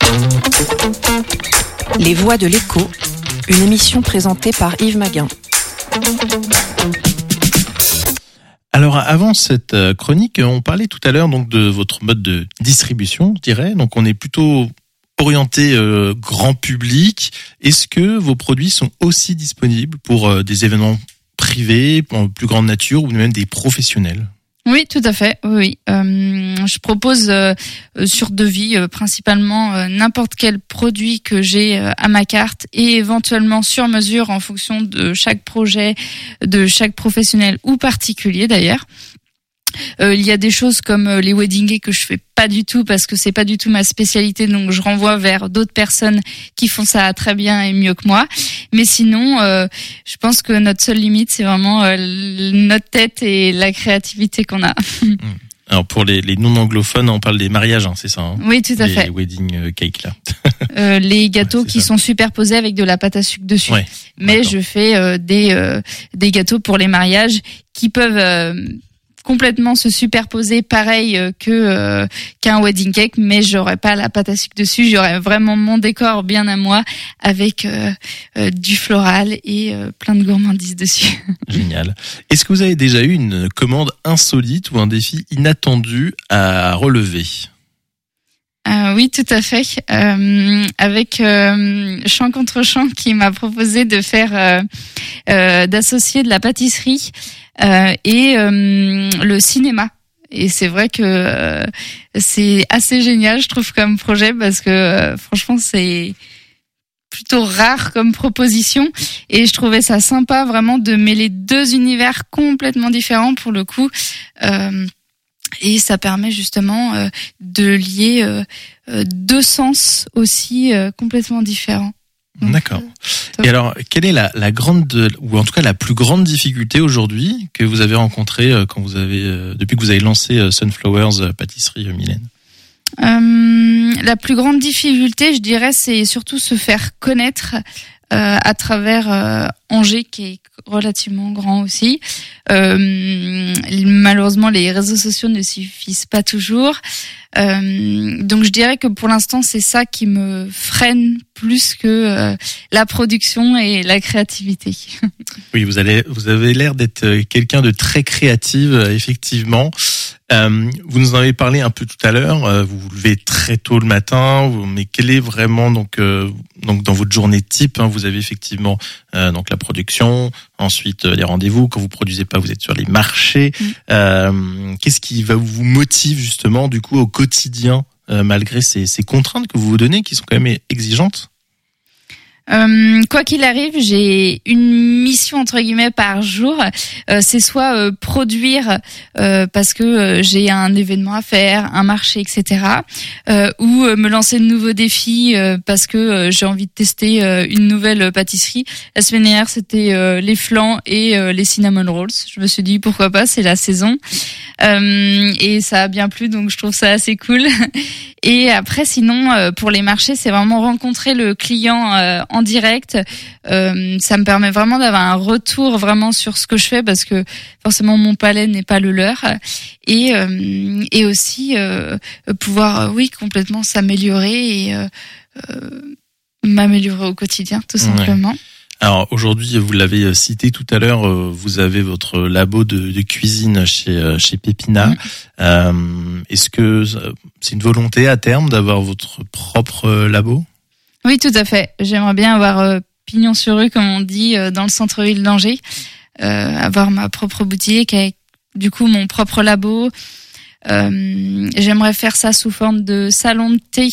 Les Voix de l'écho, une émission présentée par Yves Maguin. Alors avant cette chronique, on parlait tout à l'heure donc de votre mode de distribution, je dirais. Donc on est plutôt orienté euh, grand public. Est-ce que vos produits sont aussi disponibles pour euh, des événements privés, pour plus grande nature, ou même des professionnels ? Oui, tout à fait. Oui, oui. Euh, je propose euh, sur devis euh, principalement euh, n'importe quel produit que j'ai euh, à ma carte, et éventuellement sur mesure en fonction de chaque projet, de chaque professionnel ou particulier d'ailleurs. Euh, il y a des choses comme euh, les wedding cakes que je fais pas du tout parce que c'est pas du tout ma spécialité, donc je renvoie vers d'autres personnes qui font ça très bien et mieux que moi. Mais sinon, euh, je pense que notre seule limite, c'est vraiment euh, notre tête et la créativité qu'on a. Alors pour les, les non-anglophones, on parle des mariages, hein, c'est ça hein, Oui, tout à les fait. Les wedding cakes là. euh, les gâteaux ouais, qui ça. sont superposés avec de la pâte à sucre dessus. Ouais, Mais d'accord. je fais euh, des euh, des gâteaux pour les mariages qui peuvent euh, complètement se superposer pareil euh, que euh, qu'un wedding cake, mais j'aurais pas la pâte à sucre dessus, j'aurais vraiment mon décor bien à moi avec euh, euh, du floral et euh, plein de gourmandises dessus. Génial. Est-ce que vous avez déjà eu une commande insolite ou un défi inattendu à relever ? Euh, oui, tout à fait. Euh, avec euh, Champ contre Champ qui m'a proposé de faire, euh, euh, d'associer de la pâtisserie euh, et euh, le cinéma. Et c'est vrai que euh, c'est assez génial, je trouve, comme projet, parce que euh, franchement, c'est plutôt rare comme proposition. Et je trouvais ça sympa, vraiment, de mêler deux univers complètement différents pour le coup. Euh, Et ça permet justement euh, de lier euh, euh, deux sens aussi euh, complètement différents. Donc, D'accord. euh, Et alors, quelle est la, la grande, ou en tout cas la plus grande difficulté aujourd'hui que vous avez rencontrée euh, quand vous avez, euh, depuis que vous avez lancé euh, Sunflowers euh, Pâtisserie euh, Mylène ? euh, La plus grande difficulté, je dirais, c'est surtout se faire connaître euh, à travers euh, Angers, qui est relativement grand aussi. Euh, malheureusement, les réseaux sociaux ne suffisent pas toujours. Euh, donc, je dirais que pour l'instant, c'est ça qui me freine plus que euh, la production et la créativité. Oui, vous allez, vous avez l'air d'être euh, quelqu'un de très créative, euh, effectivement. Euh, vous nous en avez parlé un peu tout à l'heure. Euh, vous vous levez très tôt le matin, vous, mais quel est vraiment donc euh, donc dans votre journée type hein, vous avez effectivement euh, donc la production, ensuite euh, les rendez-vous. Quand vous produisez pas, vous êtes sur les marchés. Mmh. Euh, qu'est-ce qui va vous motive justement du coup au quotidien euh, malgré ces, ces contraintes que vous vous donnez qui sont quand même exigeantes? Euh, quoi qu'il arrive, j'ai une mission entre guillemets par jour. Euh, c'est soit euh, produire euh, parce que euh, j'ai un événement à faire, un marché, et cetera. Euh, ou euh, me lancer de nouveaux défis euh, parce que euh, j'ai envie de tester euh, une nouvelle pâtisserie. La semaine dernière, c'était euh, les flans et euh, les cinnamon rolls. Je me suis dit pourquoi pas, c'est la saison. Euh, et ça a bien plu, donc je trouve ça assez cool. Et après, sinon, euh, pour les marchés, c'est vraiment rencontrer le client euh, en direct. Euh, ça me permet vraiment d'avoir un retour vraiment sur ce que je fais parce que forcément mon palais n'est pas le leur. Et euh, et aussi euh, pouvoir, euh, oui, complètement s'améliorer et euh, euh, m'améliorer au quotidien, tout simplement. Ouais. Alors aujourd'hui, vous l'avez cité tout à l'heure, vous avez votre labo de, de cuisine chez chez Pépina. Mmh. Euh, est-ce que c'est une volonté à terme d'avoir votre propre labo ? Oui, tout à fait. J'aimerais bien avoir euh, pignon sur rue, comme on dit, euh, dans le centre-ville d'Angers, euh, avoir ma propre boutique avec du coup mon propre labo, Euh, j'aimerais faire ça sous forme de salon de thé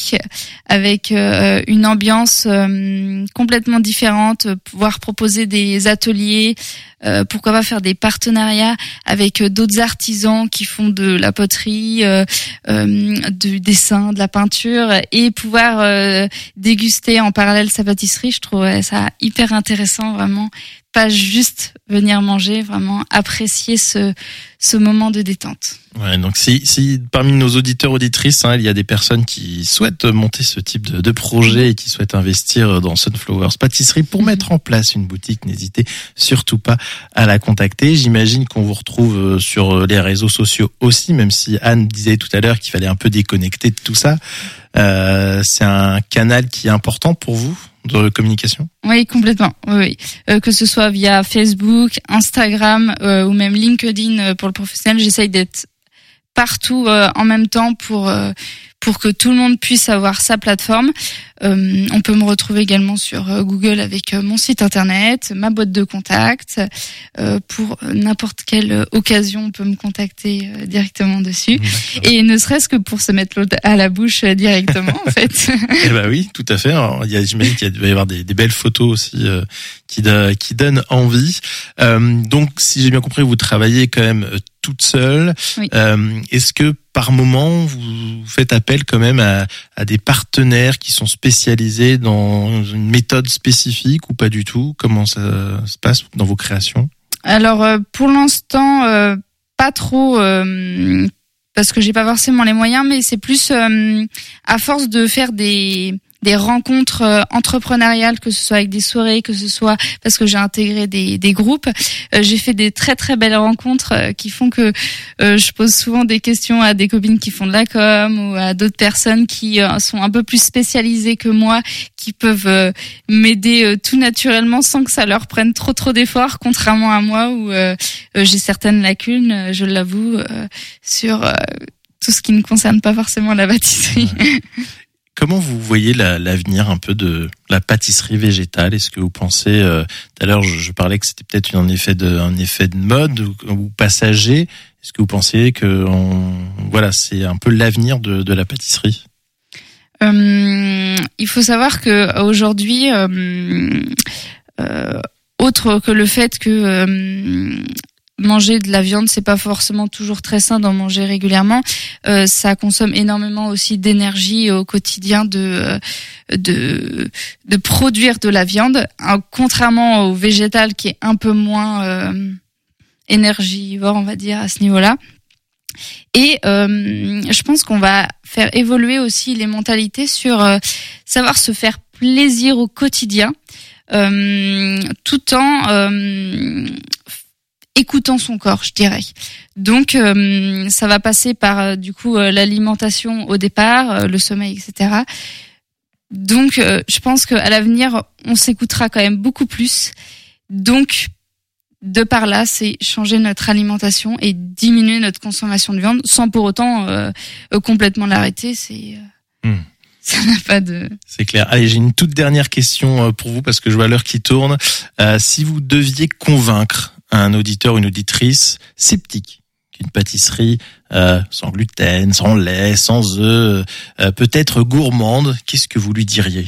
avec euh, une ambiance euh, complètement différente, pouvoir proposer des ateliers, euh, pourquoi pas faire des partenariats avec d'autres artisans qui font de la poterie, euh, euh, du dessin, de la peinture, et pouvoir euh, déguster en parallèle sa pâtisserie. Je trouve ça hyper intéressant, vraiment. Pas juste venir manger, vraiment apprécier ce ce moment de détente. Ouais, donc si si parmi nos auditeurs auditrices, hein, il y a des personnes qui souhaitent monter ce type de, de projet et qui souhaitent investir dans Sunflowers Pâtisserie pour mettre en place une boutique, n'hésitez surtout pas à la contacter. J'imagine qu'on vous retrouve sur les réseaux sociaux aussi, même si Anne disait tout à l'heure qu'il fallait un peu déconnecter de tout ça. Euh, c'est un canal qui est important pour vous de communication? Oui, complètement. Oui, oui. Euh, que ce soit via Facebook, Instagram euh, ou même LinkedIn euh, pour le professionnel, j'essaye d'être partout euh, en même temps pour euh, pour que tout le monde puisse avoir sa plateforme. Euh, on peut me retrouver également sur euh, Google avec euh, mon site internet, ma boîte de contact. Euh, pour n'importe quelle occasion, on peut me contacter euh, directement dessus. D'accord. Et ne serait-ce que pour se mettre l'eau à la bouche euh, directement, en fait. Eh ben oui, tout à fait. Alors, il y a, j'imagine qu'il va y avoir des, des belles photos aussi euh, qui, de, qui donnent envie. Euh, donc, si j'ai bien compris, vous travaillez quand même euh, toute seule. Oui. Euh, est-ce que par moment, vous faites appel quand même à, à des partenaires qui sont spécialisés dans une méthode spécifique ou pas du tout? Comment ça se passe dans vos créations? Alors, euh, pour l'instant, euh, pas trop, euh, parce que j'ai pas forcément les moyens, mais c'est plus euh, à force de faire des des rencontres euh, entrepreneuriales, que ce soit avec des soirées, que ce soit parce que j'ai intégré des des groupes, euh, j'ai fait des très très belles rencontres euh, qui font que euh, je pose souvent des questions à des copines qui font de la com ou à d'autres personnes qui euh, sont un peu plus spécialisées que moi, qui peuvent euh, m'aider euh, tout naturellement sans que ça leur prenne trop trop d'efforts, contrairement à moi où euh, euh, j'ai certaines lacunes, euh, je l'avoue, euh, sur euh, tout ce qui ne concerne pas forcément la pâtisserie. Ouais. Comment vous voyez la, l'avenir un peu de la pâtisserie végétale? Est-ce que vous pensez, euh, tout à l'heure je, je parlais que c'était peut-être un effet de, un effet de mode ou, ou passager. Est-ce que vous pensez que on, voilà, c'est un peu l'avenir de, de la pâtisserie? Euh, il faut savoir que aujourd'hui, euh, euh, autre que le fait que euh, manger de la viande, c'est pas forcément toujours très sain d'en manger régulièrement. Euh, ça consomme énormément aussi d'énergie au quotidien de de de produire de la viande, hein, contrairement au végétal qui est un peu moins euh, énergivore, on va dire, à ce niveau-là. Et euh, je pense qu'on va faire évoluer aussi les mentalités sur euh, savoir se faire plaisir au quotidien, euh, tout en euh, écoutant son corps, je dirais. Donc, euh, ça va passer par euh, du coup euh, l'alimentation au départ, euh, le sommeil, et cetera. Donc, euh, je pense qu'à l'avenir, on s'écoutera quand même beaucoup plus. Donc, de par là, c'est changer notre alimentation et diminuer notre consommation de viande, sans pour autant euh, euh, complètement l'arrêter. C'est euh, Hmm. ça n'a pas de. C'est clair. Allez, j'ai une toute dernière question pour vous parce que je vois l'heure qui tourne. Euh, si vous deviez convaincre un auditeur ou une auditrice sceptique qu'une pâtisserie euh, sans gluten, sans lait, sans œufs, euh, peut-être gourmande, qu'est-ce que vous lui diriez?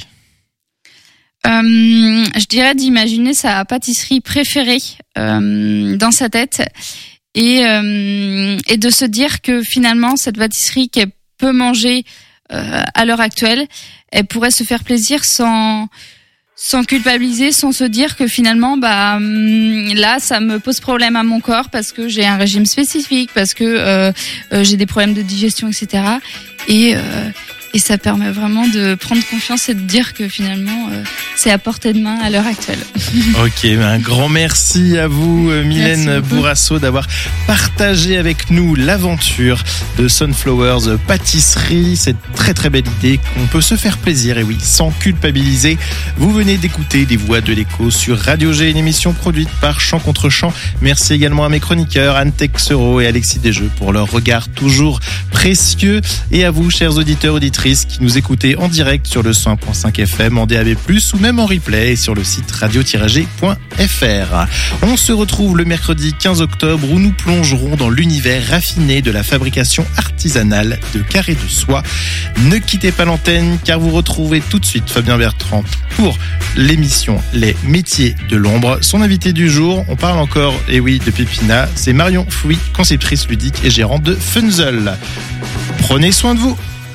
Euh, je dirais d'imaginer sa pâtisserie préférée euh, dans sa tête et euh, et de se dire que finalement cette pâtisserie qu'elle peut manger euh, à l'heure actuelle, elle pourrait se faire plaisir sans sans culpabiliser, sans se dire que finalement bah là ça me pose problème à mon corps parce que j'ai un régime spécifique, parce que euh, euh, j'ai des problèmes de digestion, et cetera. Et euh, Et ça permet vraiment de prendre confiance et de dire que finalement, euh, c'est à portée de main à l'heure actuelle. Ok, un grand merci à vous, Mylène Merci beaucoup. Bourrasso, d'avoir partagé avec nous l'aventure de Sunflowers Pâtisserie. Cette très très belle idée qu'on peut se faire plaisir, et oui, sans culpabiliser. Vous venez d'écouter Les Voix de l'écho sur Radio G, une émission produite par Chant contre Chant. Merci également à mes chroniqueurs, Anne Texereau et Alexis Desjeux, pour leur regard toujours précieux. Et à vous, chers auditeurs, auditrices, auditrices qui nous écoutez en direct sur le cent un point cinq F M, en D A B plus, ou même en replay sur le site radio tiret g point f r. On se retrouve le mercredi quinze octobre où nous plongerons dans l'univers raffiné de la fabrication artisanale de carrés de soie. Ne quittez pas l'antenne car vous retrouvez tout de suite Fabien Bertrand pour l'émission Les métiers de l'ombre. Son invité du jour, on parle encore, et oui, de Pépina, c'est Marion Fouy, conceptrice ludique et gérante de Funzel. Prenez soin de vous.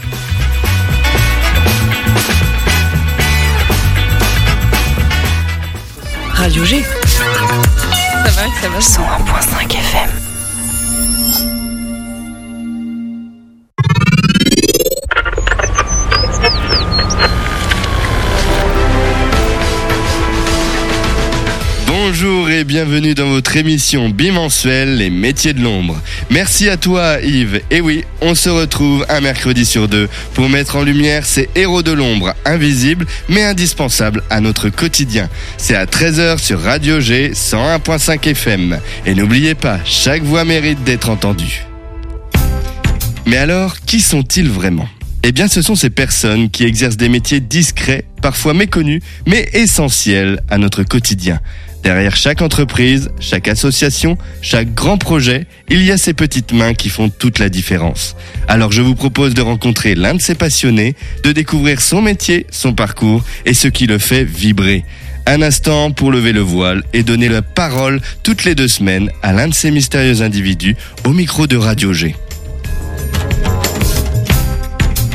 Radio G. Ça va, ça va. cent un point cinq F M. Bonjour et bienvenue dans votre émission bimensuelle Les métiers de l'ombre. Merci à toi Yves. Et oui, on se retrouve un mercredi sur deux pour mettre en lumière ces héros de l'ombre, invisibles mais indispensables à notre quotidien. C'est à treize heures sur Radio G cent un point cinq F M. Et n'oubliez pas, chaque voix mérite d'être entendue. Mais alors, qui sont-ils vraiment ? Eh bien, ce sont ces personnes qui exercent des métiers discrets, parfois méconnus, mais essentiels à notre quotidien. Derrière chaque entreprise, chaque association, chaque grand projet, il y a ces petites mains qui font toute la différence. Alors je vous propose de rencontrer l'un de ces passionnés, de découvrir son métier, son parcours et ce qui le fait vibrer. Un instant pour lever le voile et donner la parole toutes les deux semaines à l'un de ces mystérieux individus au micro de Radio G.